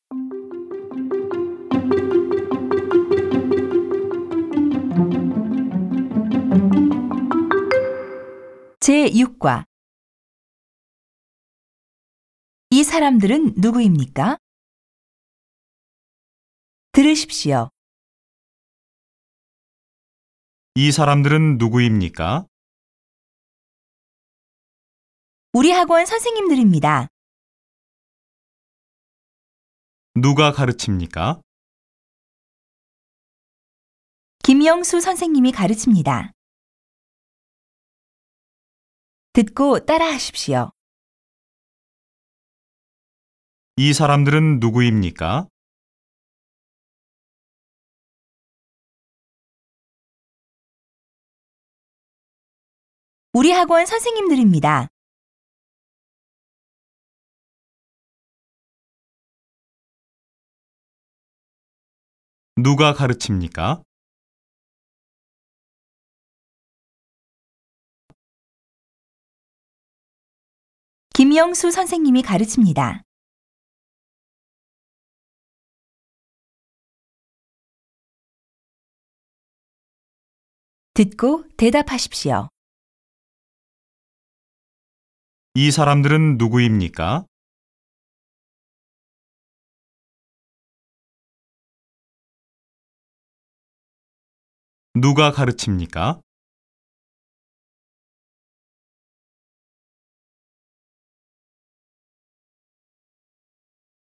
제6과 이 사람들은 누구입니까? 들으십시오. 이 사람들은 누구입니까? 우리 학원 선생님들입니다. 누가 가르칩니까? 김영수 선생님이 가르칩니다. 듣고 따라하십시오. 이 사람들은 누구입니까? 우리 학원 선생님들입니다. 누가 가르칩니까? 김영수 선생님이 가르칩니다. 듣고 대답하십시오. 이 사람들은 누구입니까? 누가 가르칩니까?